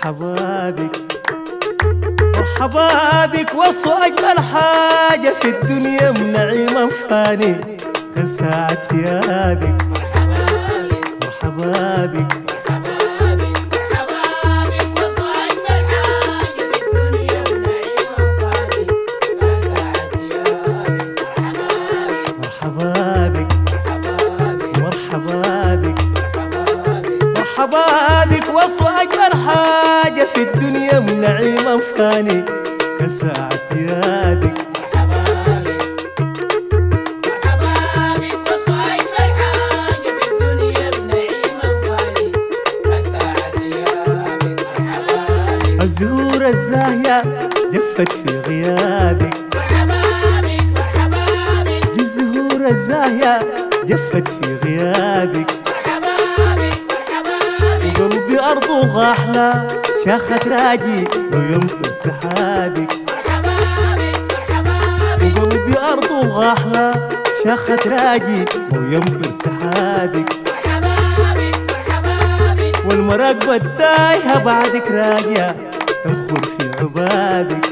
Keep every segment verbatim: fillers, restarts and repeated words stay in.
مرحبا بك مرحبا بك وصوا أجمل حاجة في الدنيا من نعيم فاني كساعة ثيابك. مرحبا بك مرحبا بك وصوا أجمل حاجة في الدنيا من نعيم فاني كساعة ثيابك. الزهور الزاهية جفت في غيابك. دي الزهور الزاهية جفت في غيابك. قلبي أرضه الغاحلة شاخت راجي ويمطر سحابك. وقلبي أرضه الغاحلة شاخت راجي ويمطر سحابك. والمراقبة التايهة بعدك راجع تنخر في عبابك.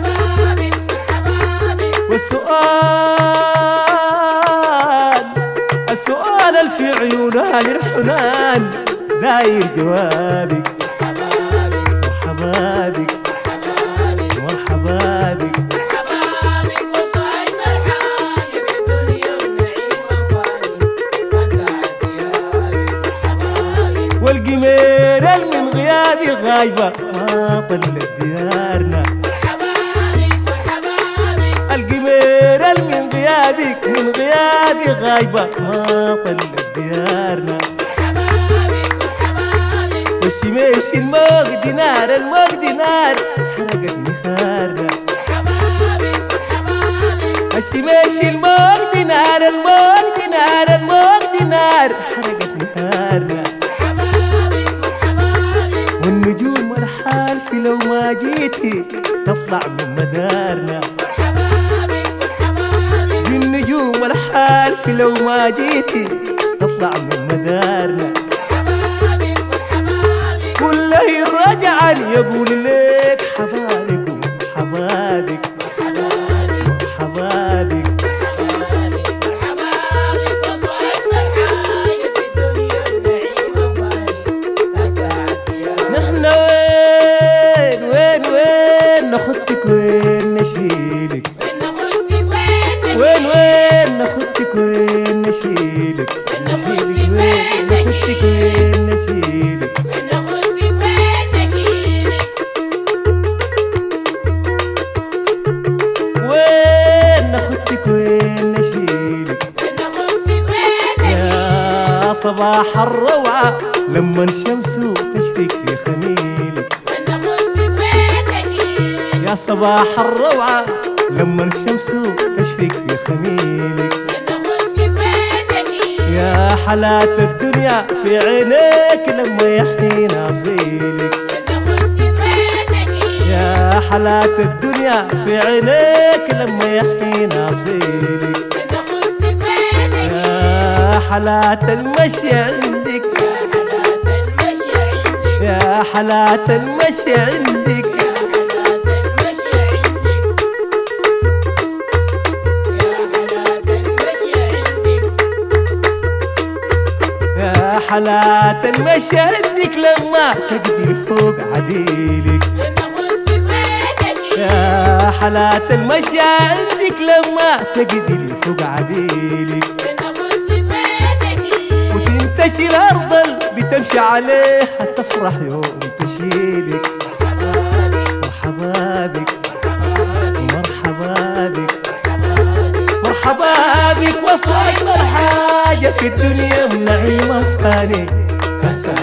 والسؤال السؤال اللي في عيونها للحنان داير جوابك. مرحبا بك مرحبا بك والقميرة من غيابي غايبة ما طلت ديارنا. القميرة من غيابك من غيابي غايبة ما طلت ديارنا. والشميش الموج نار الموج نار حرقت نهارنا. الشميش الموج نار الموج نار الموج نار حرقت نهارنا. والنجوم الحال في لو ما جيتي تطلع من مدارنا. دي النجوم الحال في لو ما جيتي تطلع من مدارنا. كله رجعا يقول لك حبابك وحبابك وحبابك. نحن وين وين وين ناخدك وين نشيلك. وين وين ناخدك وين نشيلك. نشيلك وين ناخدك وين نشيلك. يا صباح الروعة لما الشمس تشفيك في خميلك. يا صباح الروعة لما الشمس تشفيك في خميلك. يا حالات الدنيا في عينيك لما يحيي ناصيلك. يا حالات الدنيا في عينيك لما يحيي ناصيلك. يا حالات المشي عندك يا حالات المشي عندك. يا حالات المشي عندك لما تقدر فوق عديلك. يا حالات المشي عندك لما تقدر فوق عديلك. وتنتشي الأرض اللي بتمشي عليها تفرح يوم تشيلك. مرحبا بك مرحبا بك مرحبا بك وصوا أجمل حاجة في الدنيا من نعيم فاني.